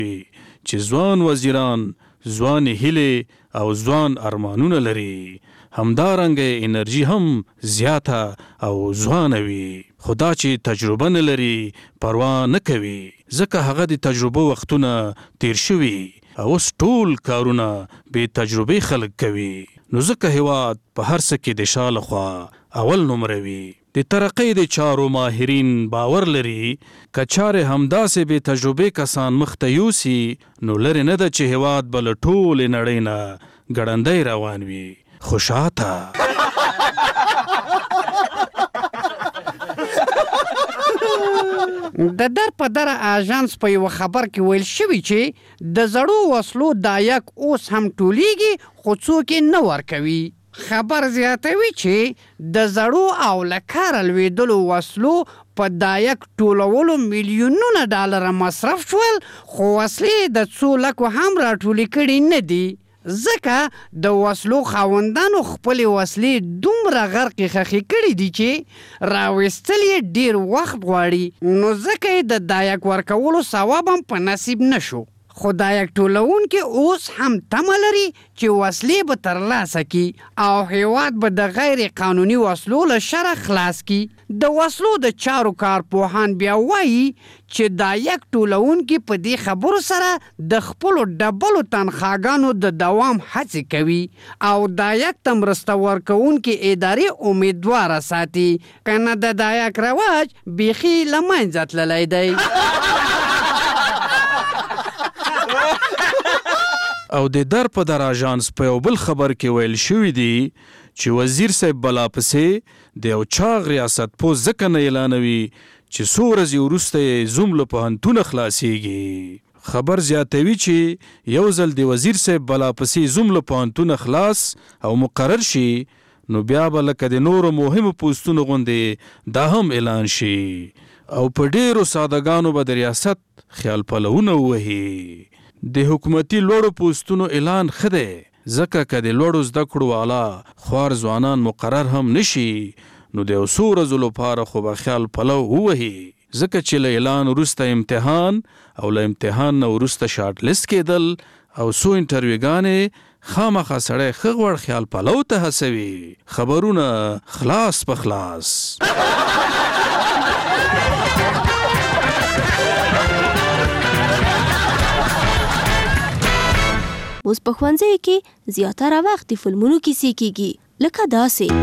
چې ځوان وزیران ځوان هیلې او ځوان ارمانونه لري، همدارنګه انرژي هم زیاته او ځوانه وي، خو دا چې تجربه نه لري پروا نه کوي، ځکه هغه د تجربه وختونه تیر شوي او اوس ټول کارونه بې تجربې خلک کوي. نو ځکه هیواد په هر څه کې د شا لخوا اول نمره وي. د ترقۍ د چارو ماهرین باور لري که چارې همداسې بې تجربې کسان مخته یوسي نو لرې نه ده چې هیواد به له ټولې نړۍ نه ګړندی روان وي. خو شاته د در په در آژانس په یوه خبر کې ویل شوي چې د زړو وسلو دایک اوس هم ټولیږي خو څوک یې نه ورکوي. خبر زیاتوي چې د زړو او له کاره لوېدلو وسلو په دایک ټولولو میلیونونه ډالره مصرف شول، خو وسلې د څو لکو هم راټولې کړي نه دي، ځکه د وسلو خاوندانو خپلې وسلې دومره غرقې خښې کړي دي چې راویستل یې ډیر وخت غواړي، نو ځکه یې د دایک ورکولو ثواب هم په نصیب نشو. خو دایک ټولونکي اوس هم تمه لري چې وسلې به ترلاسه کړي او هیواد به د غیر قانوني وسلو له شره خلاص کړي. د وسلو د چارو کارپوهان بیا وایي چې دایک ټولونکي په دې خبرو سره د خپلو ډبلو تنخواګانو د دوام هڅې کوي او دایک ته مرسته ورکوونکي ادارې امیدواره ساتي، کنه د دایک رواج بیخي له منځه تللی دی. او د در په در آژانس په یو بل خبر کې ویل شوي دي چې وزیر صاحب بلا پسې د یو چاغ ریاست پوست ځکه نه اعلانوي چې څو ورځې وروسته یې زوم له پوهنتونه خلاصیږي. خبر زیاتوي چې یو ځل د وزیر صاحب بلا پسې زوم له پوهنتونه خلاص او مقرر شي نو بیا به لکه د نورو مهمو پوستونو غوندې دا هم اعلان شي او په ډیرو سادهګانو به د ریاست خیال پلونه ووهي. د حکومتي لوړو پوستونو اعلان ښه دی، ځکه که د لوړو زده کړو والا خوار ځوانان مقرر هم نشي نو د یو څو ورځو لپاره خو به خیال پلو ووهي، ځکه چې له اعلان وروسته امتحان او له امتحان نه وروسته شارټ لیست کېدل او څو انټرویوګانې خامخا سړی ښه غوړ خیال پلو ته هڅوي. خبرونه خلاص په خلاص. اوس په ښوونځیو کې زیاتره وخت د فلمونو کیسې کېږي، لکه داسې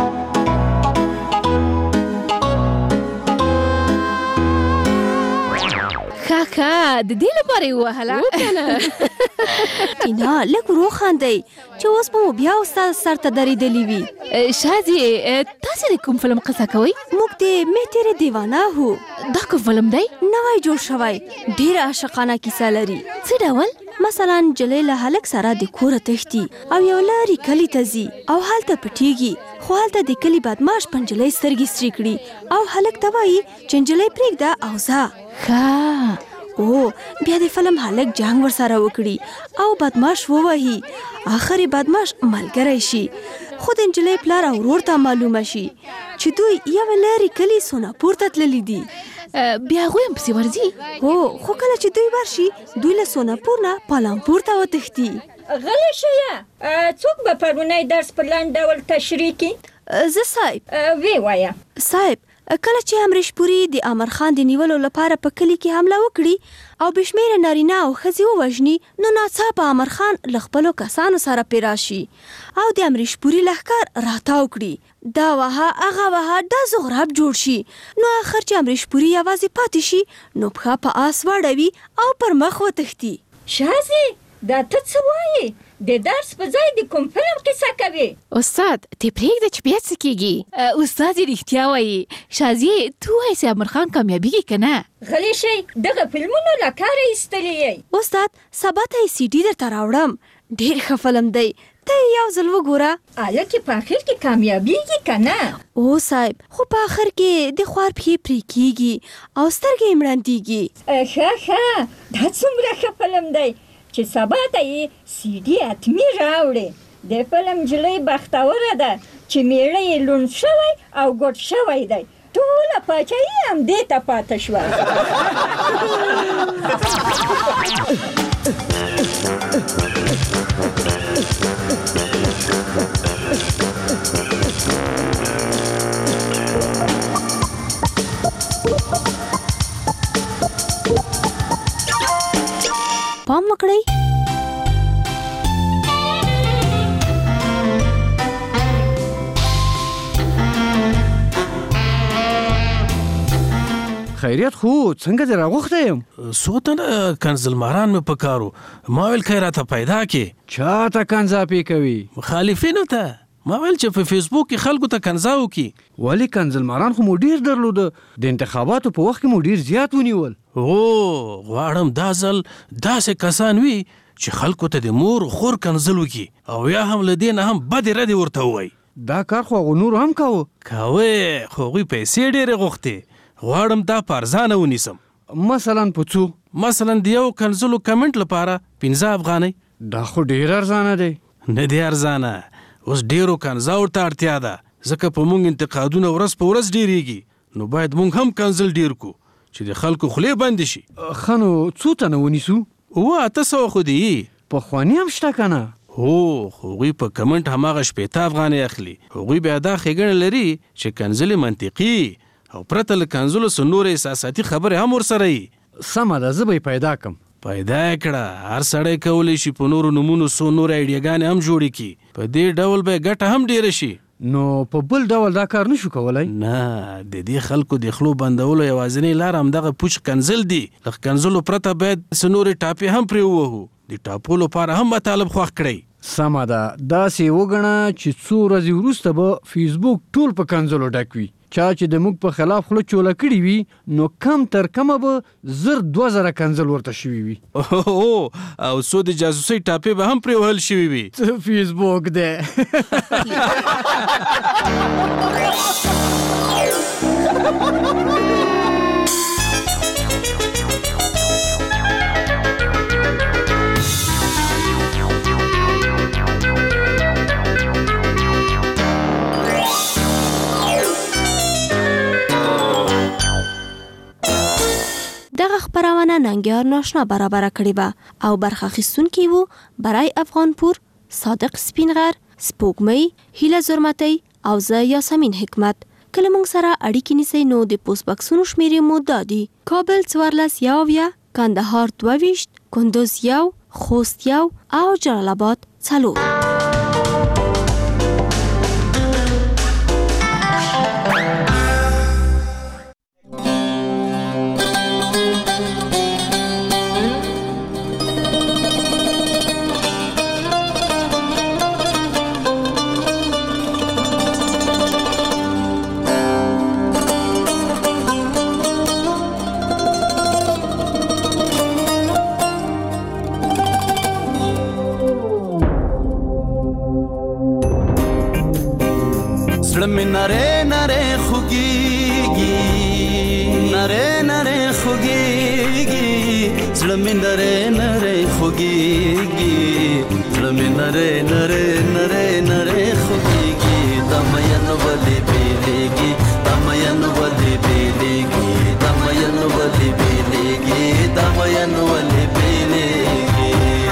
ښه د دې لپاره یې ووهله. ټینا لږ ورو خاندئ چې اوس به مو بیا استاد سر ته درېدلي وي. شازیې تاسې د کوم فلم قصه کوئ؟ موږ د مې تیرې دیوانه هو. دا کوم فلم دی؟ نوی جوړ شوی، ډېره عاشقانه کیسه لري. څه ډول؟ مثلا نجلۍ له هلک سره د کوره تښتي او یو لارې کلي ته ځي او هلته پټیږي، خو هلته د کلي بدماش په نجلۍ سترګې سرې کړي او هلک ته وایي چې نجلۍ پرېږده او ځه. ښه او بیا د فلم هلک جنګ ورسره وکړي او بدماش ووهي، آخر بدماش ملګری شي، خو د نجلۍ پلار او ورور ته معلومه شي چې دوی یو لارې کلي سوناپور ته تللي دي. بیا هغوی هم پسې ورځي؟ هو، خو کله چې دوی ورشي دوی له سوناپور نه پالامپور ته وتښتي. غلی شیه، څوک به پرونی درس په لنډ ډول تشریح کړي؟ زه صاحب. وی وایه. صاحب، کله چې امریش پوري د امر خان د نیولو لپاره په کلي کې حمله وکړي او بشمیره نارینه او ښځې ووژني، نو ناڅاپه امر خان له خپلو کسانو سره پې راشي او د امریش پوري لښکر راتاو کړي. دا وها هغه وها دا زغراب جوړ شي، نو آخر چې امریش پوري یوازې پاتې شي نو پښه په آس واړوي او پر مخ وتښتي. شازي دا ته څه وایې؟ د درس په ځای د کوم فلم کیسه کوي؟ استاد ته پرېږده چې بیا څه کېږي. استاد یې رښتیا وایي. شازیې ته وایې چې امر خان کامیابیږي که نه؟ غلی شئ، دغه فلمونو له کاره ایستلي یئ. استاد سبا ته یې CD درته راوړم، ډېر ښه فلم دی، ته یې یو ځل وګوره. هلکې په آخر کې کامیابیږي که نه؟ او صاحب، خو په آخر کې د خوار پښې پرې کېږي او سترګې یې مړندېږي. ښه دا څومره ښه فلم دی چې سبا ته یې CD حتمي راوړې. د فلم نجلۍ بختوره ده چې میړه یې لوند شوی او ګوډ شوی دی ټوله پاچاهي همدې ته پاته شوه. پام وکړئ. خیریت خو څنګه دې راغوښتی یم؟ څو تنه کنزلماران مې په کارو. ما ویل که یې راته پیدا کې. چاته کنځاپې کوي؟ مخالفینو ته. ما ویل چې په فیسبوک کې خلکو ته کنځا وکړي. ولې کنځلماران خو مو ډېر درلوده. د انتخاباتو په وخت کې مو ډېر زیات ونیول. غواړم دا ځل داسې کسان وي چې خلکو ته د مور خور کنځل وکړي او یا هم له دې نه هم بدې ردې ورته ووایي. دا کار خو هغو نورو هم کوه. خو هغوی پیسې ډېرې غوښتې. غواړم دا په ارزانه ونیسم. مثلا په څو؟ مثلا د یو کنځلو کمنټ لپاره 15 افغانۍ. دا خو ډېر ارزانه دی. نه دی ارزانه. اوس ډېرو کنځاو ته اړتیا ده ځکه په موږ انتقادونه ورځ په ورځ ډېرېږي. نو باید موږ هم کنځل ډېر کو چې د خلکو خولې بندې شي. ښه نو څو تنه ونیسو؟ 800 خو دي. پخواني هم شته که نه؟ خو هغوی په کمنټ هماغه 15 افغانۍ اخلي. هغوی بیا دا ښېګڼه لري چې کنځلې منطقي او پرته له کنځلو څه نورې احساساتي خبرې هم ورسره وي. سمه ده، زه به یې پیدا کړم. پیدا یې کړه. هر سړی کولی شي په نورو نومونو څو نورې ایډیاګانې هم جوړې کړي. په دې ډول به یې ګټه هم ډېره شي. نو په بل ډول دا کار نشو کولی؟ نه، د دې خلکو د خلو بندولو یوازینۍ لار همدغه پوچ کنځل دي. له کنځلو پرته باید څه نورې ټاپې هم پرې ووهو. د ټاپو لپاره هم مطالب خوښ کړئ. سمه ده. داسې وګڼه چې څو ورځې وروسته به فیسبوک ټول په کنځلو ډک وي. چا چې د موږ په خلاف خوله چوله کړي وي نو کم تر کمه به 1000 کنځل ورته شوي وي. او څو د جاسوسۍ ټاپې به هم پرې وهل شوي وي. فیسبوک دی. دغه خپرونه ننګیار ناشنا برابره کړې وه او برخه اخیستونکي وو برای افغانپور، صادق سپینغر، سپوږمۍ، هیله زرمتۍ او زه یاسمین حکمت. که له موږ سره اړیکې نیسئ نو د پوسټ بکسونو شمیرې مو دا دي: کابل 14 کندهار 22 کندوز 1 خوست 1 او جلال آباد 4. نره نره خوگیگی نره نره خوگیگی زلمی نره نره خوگیگی زلمی نره نره نره نره خوگیگی دامین ولی بیلیگی دامین ولی بیلیگی دامین ولی بیلیگی دامین ولی بیلیگی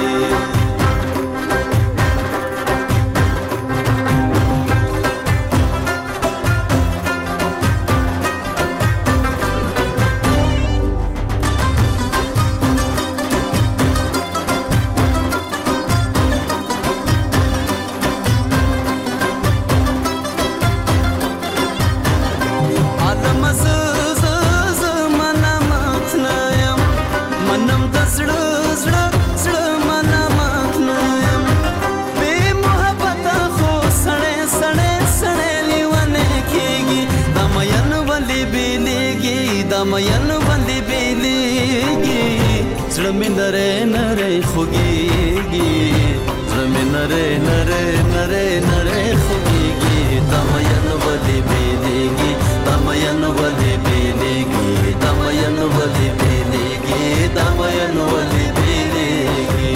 دامین ولی بیلیگی زلمی نره نره خوگیگی زلمی نره نره نره نره خوگیگی دامین ولی بیلیگی دامین ولی بیلیگی دامین ولی بیلیگی دامین ولی بیلیگی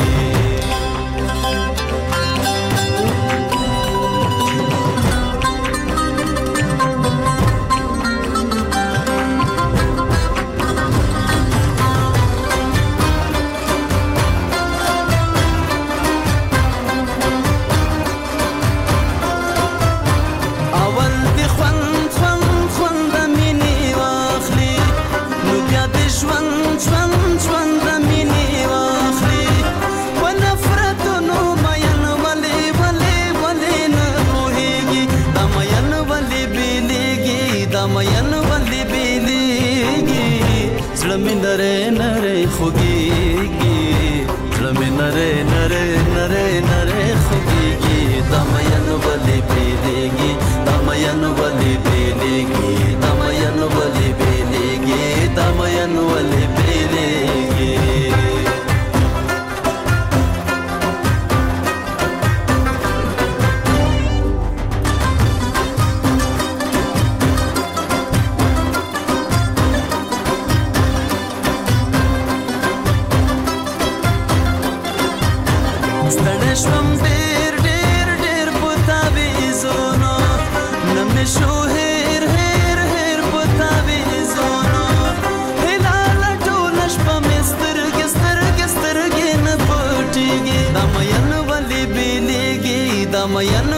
ستړی شوم ډېر ډېر ډېر په تعویضونو نه مې شو هېر هېر هېر په تعویضونو هلاله ټوله شپه مې سترګې سترګې سترګې نه پټېږي دا مین ولې بېلېږي دا مین